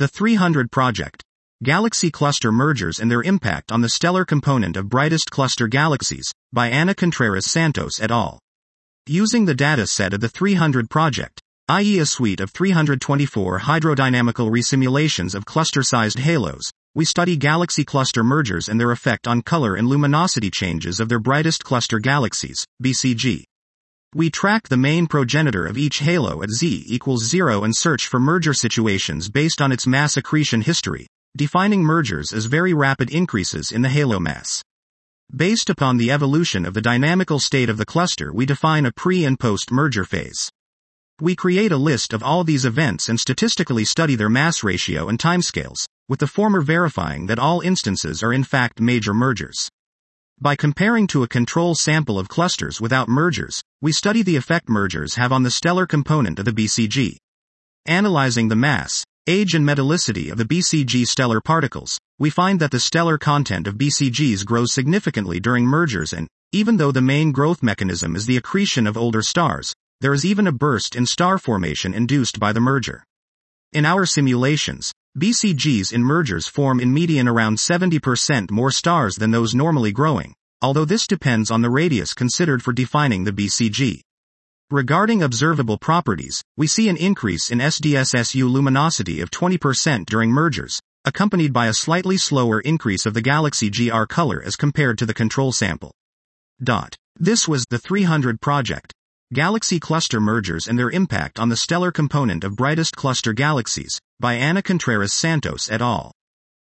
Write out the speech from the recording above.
The 300 Project. Galaxy Cluster Mergers and Their Impact on the Stellar Component of Brightest Cluster Galaxies, by Ana Contreras Santos et al. Using the data set of the 300 Project, i.e. a suite of 324 hydrodynamical resimulations of cluster-sized halos, we study galaxy cluster mergers and their effect on color and luminosity changes of their brightest cluster galaxies, BCG. We track the main progenitor of each halo at z equals 0 and search for merger situations based on its mass accretion history, defining mergers as very rapid increases in the halo mass. Based upon the evolution of the dynamical state of the cluster, we define a pre- and post-merger phase. We create a list of all these events and statistically study their mass ratio and timescales, with the former verifying that all instances are in fact major mergers. By comparing to a control sample of clusters without mergers, we study the effect mergers have on the stellar component of the BCG. Analyzing the mass, age and metallicity of the BCG stellar particles, we find that the stellar content of BCGs grows significantly during mergers, and, even though the main growth mechanism is the accretion of older stars, there is even a burst in star formation induced by the merger. In our simulations, BCGs in mergers form in median around 70% more stars than those normally growing, although this depends on the radius considered for defining the BCG. Regarding observable properties, we see an increase in SDSSU luminosity of 20% during mergers, accompanied by a slightly slower increase of the galaxy GR color as compared to the control sample. This was the 300 Project. Galaxy Cluster Mergers and Their Impact on the Stellar Component of Brightest Cluster Galaxies, by Ana Contreras Santos et al.